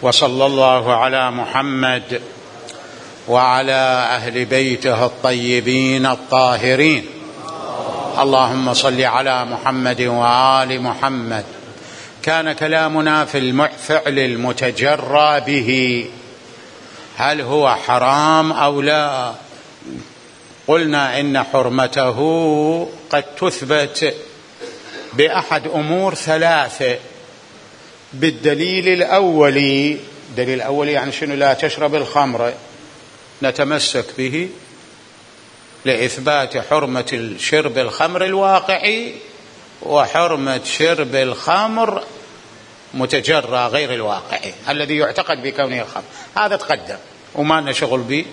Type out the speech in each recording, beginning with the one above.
وصلى الله على محمد وعلى أهل بيته الطيبين الطاهرين. اللهم صل على محمد وآل محمد. كان كلامنا في الفعل المتجرى به، هل هو حرام أو لا؟ قلنا إن حرمته قد تثبت بأحد أمور ثلاثة بالدليل الأولي. الدليل الأولي يعني شنو؟ لا تشرب الخمر، نتمسك به لإثبات حرمة شرب الخمر الواقعي وحرمة شرب الخمر متجرى غير الواقعي الذي يعتقد بكونه الخمر. هذا تقدم وما لنا شغل به.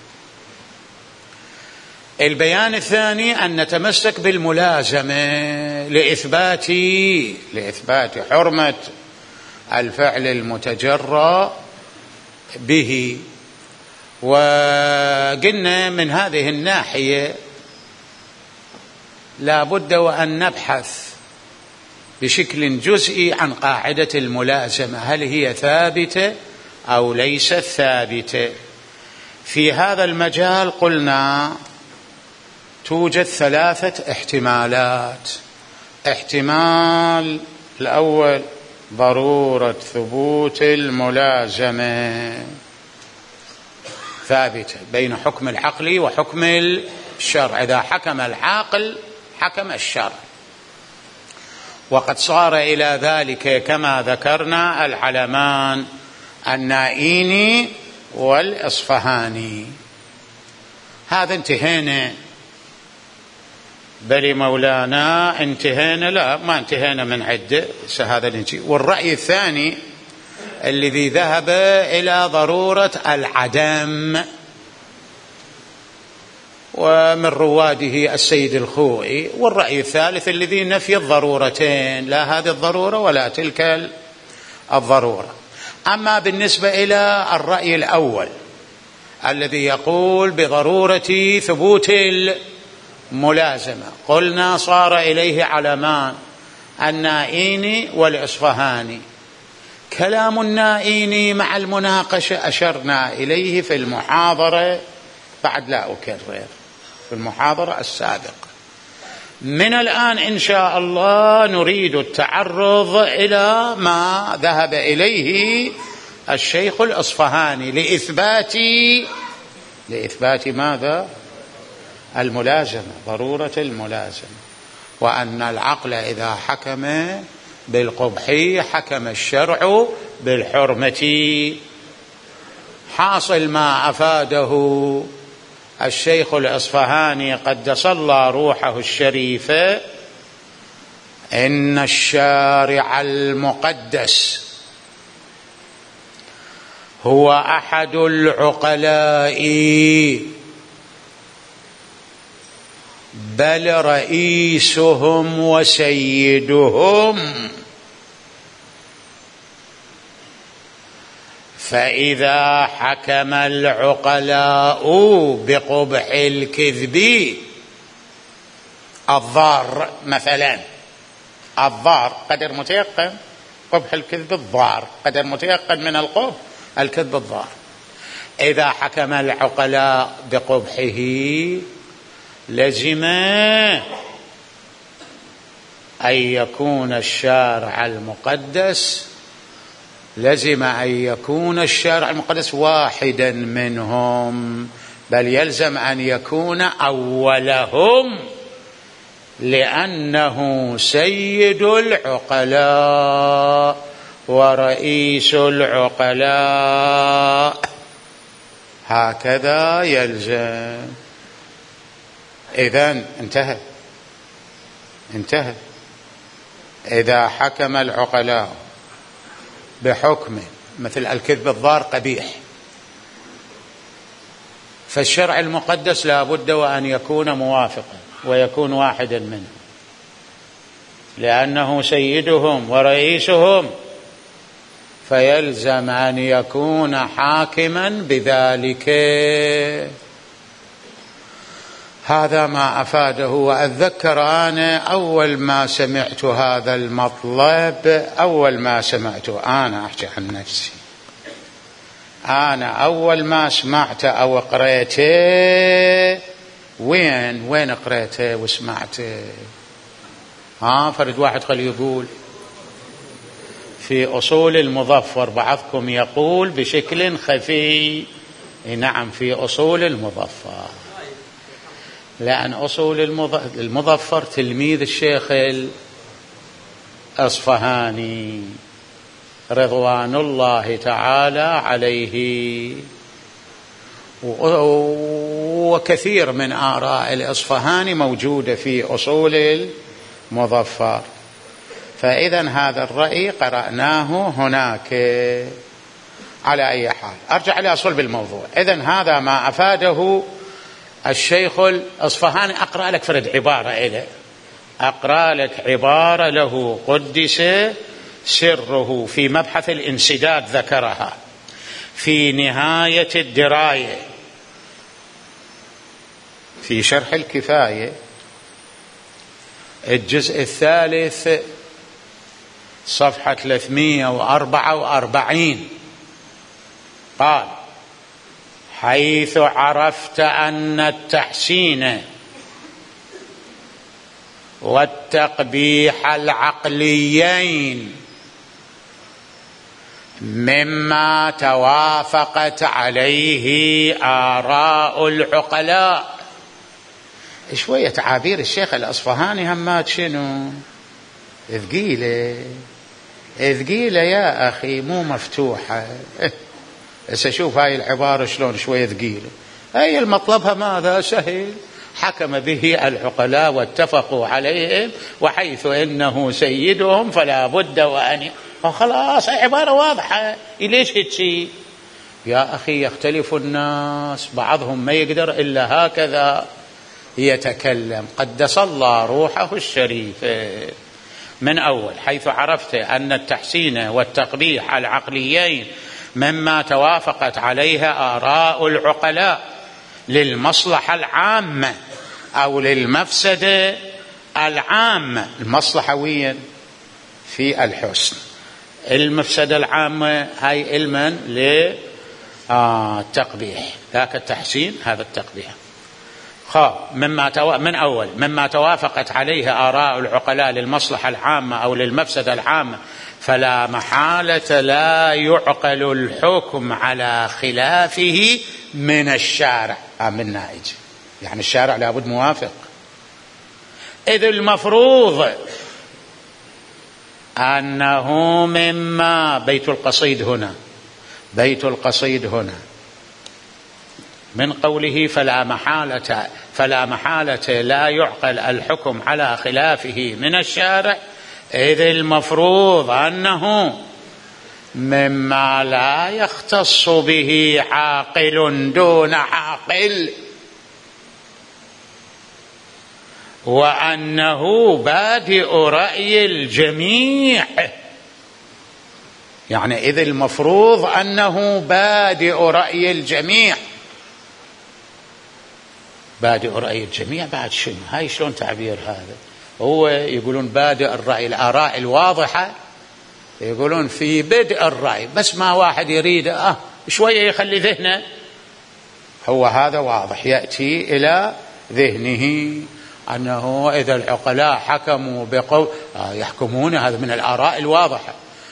البيان الثاني أن نتمسك بالملازمة لإثبات حرمة الفعل المتجرى به. وقلنا من هذه الناحية لا بد وأن نبحث بشكل جزئي عن قاعدة الملازمة، هل هي ثابتة أو ليست ثابتة؟ في هذا المجال قلنا توجد ثلاثة احتمالات. احتمال الأول ضرورة ثبوت الملازمة ثابتة بين حكم العقل وحكم الشرع، إذا حكم العاقل حكم الشرع، وقد صار إلى ذلك كما ذكرنا العلمان النائيني والإصفهاني. هذا انتهينا. بل مولانا انتهينا؟ لا، ما انتهينا من عدة، هذا نجي. والرأي الثاني الذي ذهب إلى ضرورة العدم، ومن رواده السيد الخوئي. والرأي الثالث الذي نفي الضرورتين، لا هذه الضرورة ولا تلك الضرورة. أما بالنسبة إلى الرأي الأول الذي يقول بضرورة ثبوت الملازمة، قلنا صار إليه علمان النائيني والإصفهاني. كلام النائيني مع المناقشة أشرنا إليه في المحاضرة، بعد لا أكرر، في المحاضرة السابقة. من الآن إن شاء الله نريد التعرض إلى ما ذهب إليه الشيخ الإصفهاني لإثبات ماذا؟ الملازمة، ضرورة الملازمة، وأن العقل إذا حكم بالقبح حكم الشرع بالحرمة. حاصل ما أفاده الشيخ الإصفهاني قدس الله روحه الشريفة، إن الشارع المقدس هو أحد العقلاء بل رئيسهم وسيدهم، فإذا حكم العقلاء بقبح الكذب الضار، مثلا الضار قدر متيقن، قبح الكذب الضار قدر متيقن من القبح الكذب الضار، إذا حكم العقلاء بقبحه لزم أن يكون الشارع المقدس واحدا منهم، بل يلزم أن يكون أولهم، لأنه سيد العقلاء ورئيس العقلاء، هكذا يلزم. إذن انتهى. إذا حكم العقلاء بحكم مثل الكذب الضار قبيح، فالشرع المقدس لا بد وأن يكون موافقا ويكون واحدا منهم، لأنه سيدهم ورئيسهم، فيلزم أن يكون حاكما بذلك. هذا ما أفاده. وأتذكر أنا أول ما سمعت هذا المطلب، أول ما سمعته أنا أحكي عن نفسي، أنا أول ما سمعته أو قريته وين قريته وسمعته؟ فرد واحد خليه يقول. في أصول المظفر، بعضكم يقول بشكل خفي. نعم، في أصول المظفر، لأن أصول المظفر تلميذ الشيخ الأصفهاني رضوان الله تعالى عليه، وكثير من آراء الأصفهاني موجودة في أصول المظفر. فإذا هذا الرأي قرأناه هناك. على أي حال أرجع لأصل الموضوع. إذن هذا ما أفاده الشيخ الأصفهاني. أقرأ لك فرد عبارة إليه، أقرأ لك عبارة له قدس سره في مبحث الانسداد، ذكرها في نهاية الدراية في شرح الكفاية الجزء الثالث صفحة 344. قال: حيث عرفت أن التحسين والتقبيح العقليين مما توافقت عليه آراء العقلاء. شوية تعابير الشيخ الأصفهاني همات شنو ثقيلة يا أخي، مو مفتوحة. سأشوف هاي العبارة شلون شوية ثقيلة. هي المطلبها ماذا؟ سهل، حكم به العقلاء واتفقوا عليهم، وحيث إنه سيدهم فلا بد وأن خلاص. عبارة واضحة. ليش هيك يا أخي؟ يختلف الناس، بعضهم ما يقدر إلا هكذا يتكلم. قدس الله روحه الشريفة. من أول: حيث عرفت أن التحسين والتقبيح العقليين مما توافقت عليها آراء العقلاء للمصلحة العامة أو للمفسدة العامة. المصلحة وين؟ في الحسن. المفسدة العامة هاي علما للتقبيح، ذاك التحسين هذا التقبيح. من أول: مما توافقت عليه آراء العقلاء للمصلحة العامة أو للمفسدة العامة فلا محالة لا يعقل الحكم على خلافه من الشارع. من نائج، يعني الشارع لابد موافق. إذ المفروض أنه مما بيت القصيد هنا من قوله فلا محالة لا يعقل الحكم على خلافه من الشارع، إذ المفروض أنه مما لا يختص به عاقل دون عاقل، وأنه بادئ رأي الجميع. يعني إذ المفروض أنه بادئ رأي الجميع. بادئ رأي الجميع بعد شنو؟ هاي شلون تعبير هذا؟ هو يقولون بادئ الرأي، الآراء الواضحة يقولون في بدء الرأي، بس ما واحد يريد شوية يخلي ذهنه، هو هذا واضح يأتي إلى ذهنه أنه إذا العقلاء حكموا بقول يحكمون، هذا من الآراء الواضحة.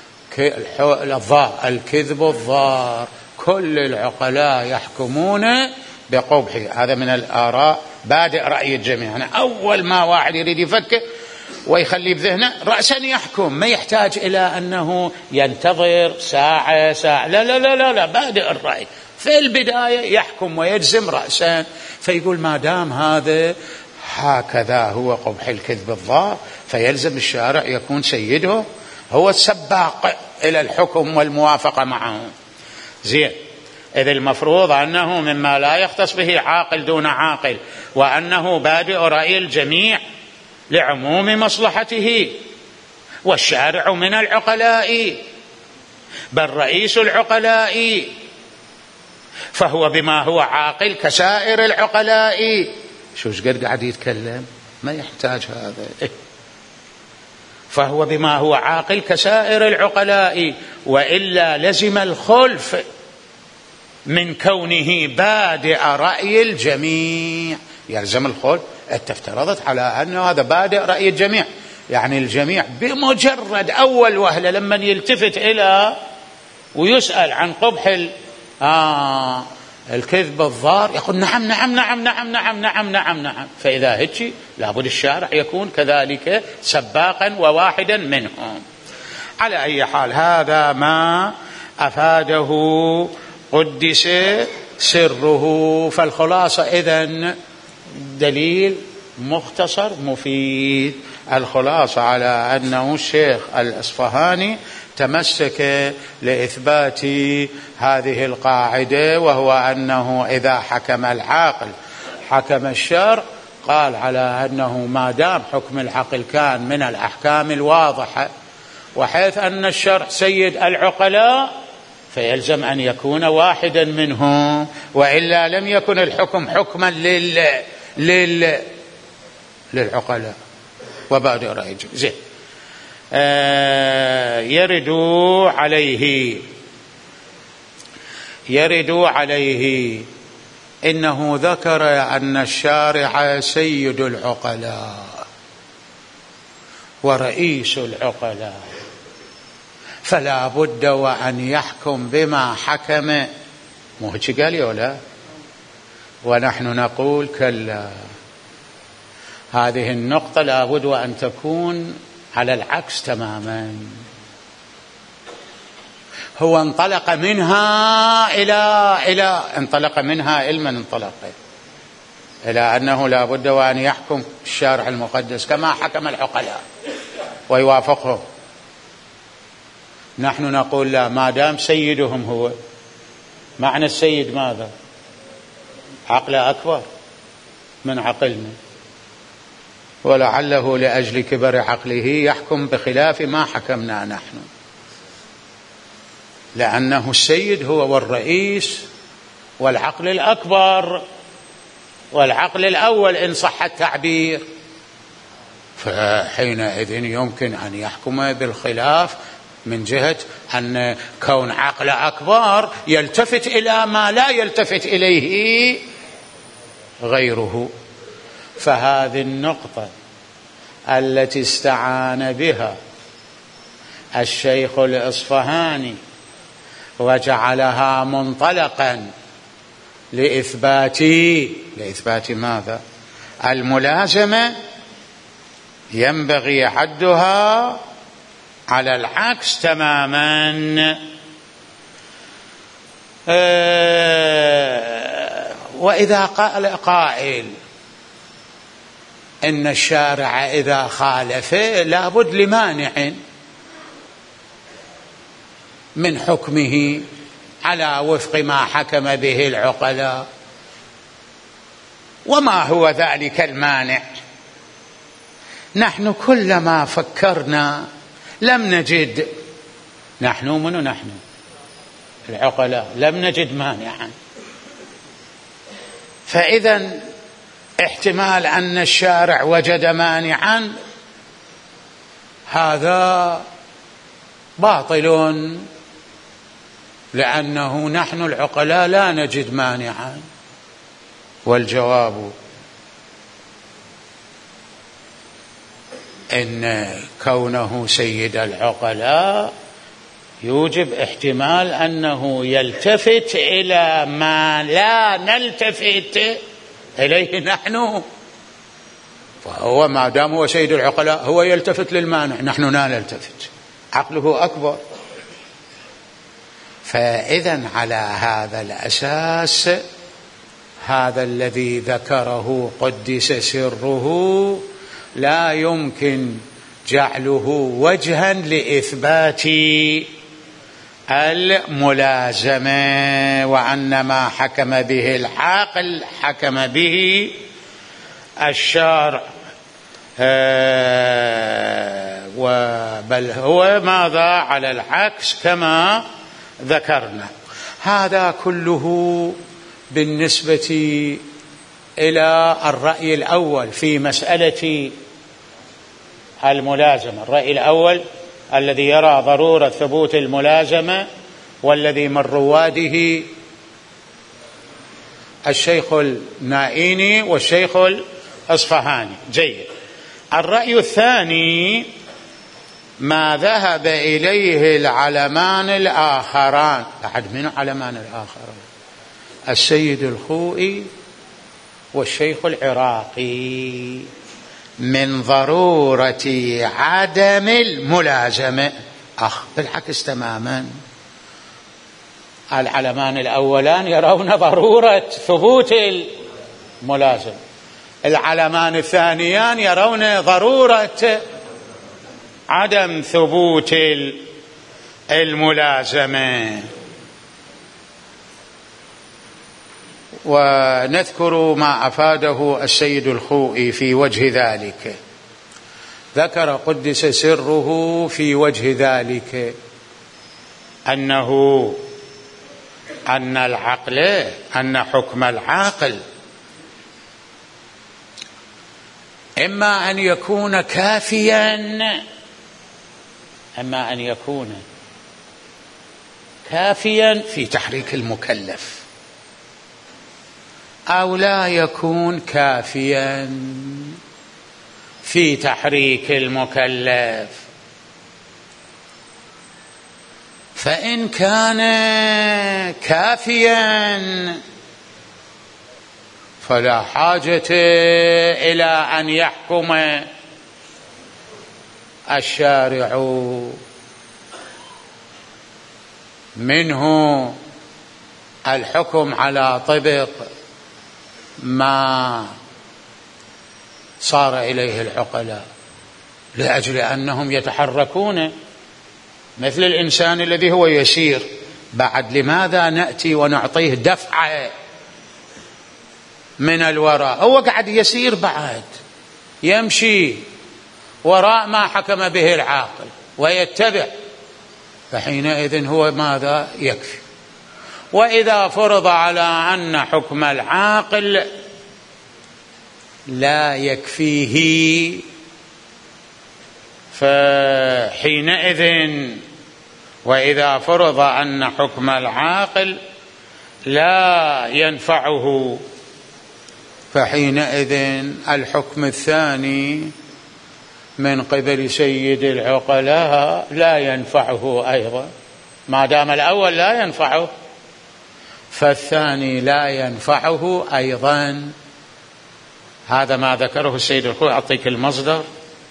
الكذب الضار كل العقلاء يحكمون بقبحه، هذا من الآراء بادئ رأي الجميع. يعني أول ما واحد يريد يفكر ويخلي بذهنه رأسا يحكم، ما يحتاج إلى أنه ينتظر ساعة لا لا لا لا لا، بادئ الرأي في البداية يحكم ويجزم رأسا. فيقول ما دام هذا هكذا هو قبح الكذب الضار، فيلزم الشارع يكون سيده هو السباق إلى الحكم والموافقة معه. زين. إذ المفروض أنه مما لا يختص به عاقل دون عاقل، وأنه بادئ رأي الجميع لعموم مصلحته، والشارع من العقلاء بل رئيس العقلاء، فهو بما هو عاقل كسائر العقلاء. شوش قد قاعد يتكلم، ما يحتاج هذا. فهو بما هو عاقل كسائر العقلاء، وإلا لزم الخلف من كونه بادئ رأي الجميع. يلزم القول أنت افترضت على أنه هذا بادئ رأي الجميع، يعني الجميع بمجرد أول وهلة لما يلتفت إلى ويسأل عن قبح الكذب الضار يقول نعم نعم نعم نعم نعم نعم نعم نعم. فإذا هيك لابد الشارع يكون كذلك سباقا وواحدا منهم. على أي حال هذا ما أفاده قدس سره. فالخلاصة إذن دليل مختصر مفيد. الخلاصة على أنه الشيخ الأصفهاني تمسك لإثبات هذه القاعدة، وهو أنه إذا حكم العاقل حكم الشرع، قال على أنه ما دام حكم العقل كان من الأحكام الواضحة، وحيث أن الشرع سيد العقلاء فيلزم أن يكون واحدا منهم، وإلا لم يكن الحكم حكما للعقلاء وبادئ رأي زين. يرد عليه إنه ذكر أن الشارع سيد العقلاء ورئيس العقلاء، فلا بد وأن يحكم بما حكم. مو هيك قال ولا؟ ونحن نقول كلا، هذه النقطة لا بد وأن تكون على العكس تماما. هو انطلق منها انطلق منها علما، انطلق إلى أنه لا بد وأن يحكم الشارع المقدس كما حكم العقلاء ويوافقهم. نحن نقول لا، ما دام سيدهم هو، معنى السيد ماذا؟ عقله أكبر من عقلنا، ولعله لأجل كبر عقله يحكم بخلاف ما حكمنا نحن، لأنه السيد هو والرئيس والعقل الأكبر والعقل الأول إن صح التعبير، فحينئذ يمكن أن يحكم بالخلاف من جهة أن كون عقل أكبر يلتفت إلى ما لا يلتفت إليه غيره. فهذه النقطة التي استعان بها الشيخ الإصفهاني وجعلها منطلقا لإثبات ماذا؟ الملازمة، ينبغي عدها على العكس تماما. وإذا قال قائل إن الشارع إذا خالف لابد لمانع من حكمه على وفق ما حكم به العقلاء، وما هو ذلك المانع؟ نحن كلما فكرنا لم نجد، نحن العقلاء لم نجد مانعا. فإذا احتمال أن الشارع وجد مانعا هذا باطل، لأنه نحن العقلاء لا نجد مانعا. والجواب إن كونه سيد العقلاء يوجب احتمال أنه يلتفت إلى ما لا نلتفت إليه نحن، فهو ما دام هو سيد العقلاء هو يلتفت للمانع، نحن لا نلتفت، عقله أكبر. فإذا على هذا الأساس هذا الذي ذكره قدس سره لا يمكن جعله وجها لإثبات الملازمة، وأن ما حكم به العاقل حكم به الشارع، بل هو ماذا؟ على العكس كما ذكرنا. هذا كله بالنسبة إلى الرأي الأول في مسألة الملازمة. الرأي الأول الذي يرى ضرورة ثبوت الملازمة، والذي من رواده الشيخ النائيني والشيخ الأصفهاني. جيد. الرأي الثاني ما ذهب إليه العلمان الآخران. أحد من علمان الآخران؟ السيد الخوئي والشيخ العراقي، من ضرورة عدم الملازمة. بالعكس تماما، العلمان الأولان يرون ضرورة ثبوت الملازمة، العلمان الثانيان يرون ضرورة عدم ثبوت الملازمة. ونذكر ما أفاده السيد الخوئي في وجه ذلك. ذكر قدس سره في وجه ذلك أن حكم العاقل إما أن يكون كافيا في تحريك المكلف، أو لا يكون كافيا في تحريك المكلف. فإن كان كافيا فلا حاجة إلى أن يحكم الشارع، منه الحكم على طبق ما صار إليه العقلاء، لأجل أنهم يتحركون مثل الإنسان الذي هو يسير. بعد لماذا نأتي ونعطيه دفعة من الوراء؟ هو قاعد يسير، بعد يمشي وراء ما حكم به العاقل ويتبع، فحينئذ هو ماذا يكفي. وإذا فرض على أن حكم العاقل لا يكفيه، وإذا فرض أن حكم العاقل لا ينفعه، فحينئذ الحكم الثاني من قبل سيد العقلاء لا ينفعه أيضا. ما دام الأول لا ينفعه، فالثاني لا ينفعه أيضا. هذا ما ذكره السيد الخوئي. أعطيك المصدر: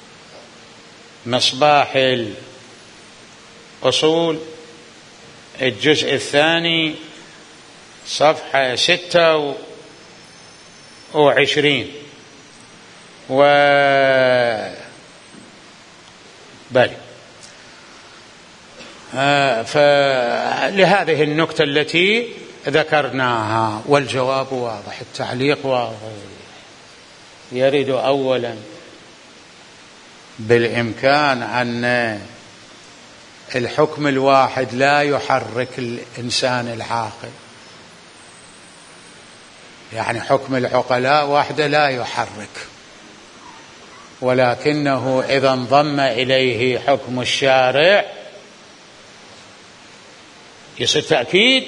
مصباح الأصول الجزء الثاني صفحة 26. فلهذه النكتة التي ذكرناها، والجواب واضح، التعليق واضح. يرد أولا بالإمكان أن الحكم الواحد لا يحرك الإنسان العاقل، يعني حكم العقلاء وحده لا يحرك، ولكنه إذا انضم إليه حكم الشارع يصير تأكيد،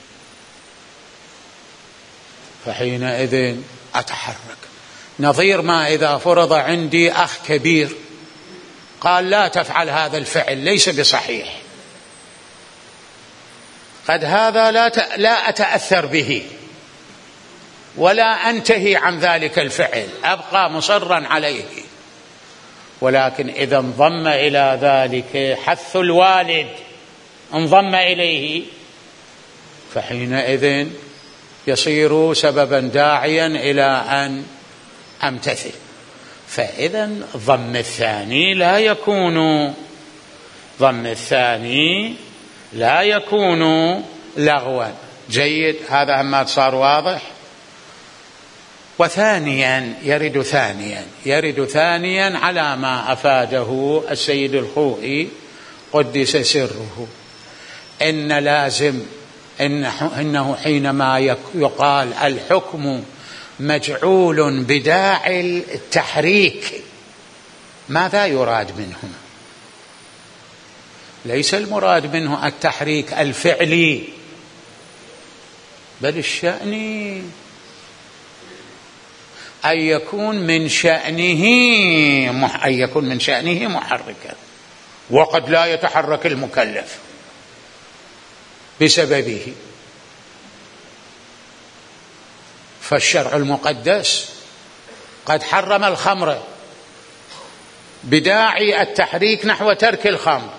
فحينئذ أتحرك. نظير ما إذا فرض عندي أخ كبير قال لا تفعل هذا الفعل، ليس بصحيح، قد هذا لا أتأثر به ولا أنتهي عن ذلك الفعل، أبقى مصرا عليه. ولكن إذا انضم إلى ذلك حث الوالد، انضم إليه، فحينئذ يصير سببا داعيا إلى أن أمتثل. فإذا ضم الثاني لا يكون لغوا. جيد، هذا أما صار واضح. وثانيا يرد ثانيا على ما أفاده السيد الخوئي قدس سره، إنه حينما يقال الحكم مجعول بداعي التحريك، ماذا يراد منه؟ ليس المراد منه التحريك الفعلي، بل الشأن أن يكون من شأنه محركا، وقد لا يتحرك المكلف بسببه. فالشرع المقدس قد حرم الخمر بداعي التحريك نحو ترك الخمر،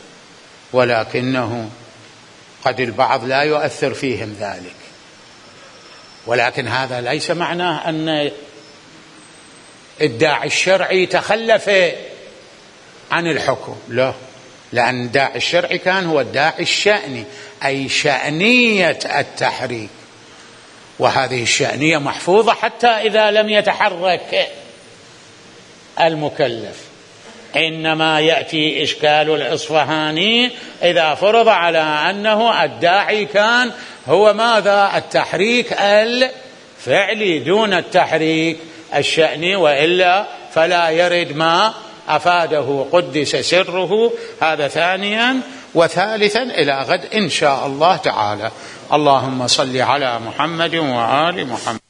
ولكنه قد البعض لا يؤثر فيهم ذلك، ولكن هذا ليس معناه أن الداعي الشرعي تخلف عن الحكم، لا، لأن الداعي الشرعي كان هو الداعي الشأني، أي شأنية التحريك، وهذه الشأنية محفوظة حتى إذا لم يتحرك المكلف. إنما يأتي إشكال الإصفهاني إذا فرض على أنه الداعي كان هو ماذا؟ التحريك الفعلي دون التحريك الشأني، وإلا فلا يرد ما أفاده قدس سره. هذا ثانيا. وثالثا إلى غد إن شاء الله تعالى. اللهم صل على محمد وآل محمد.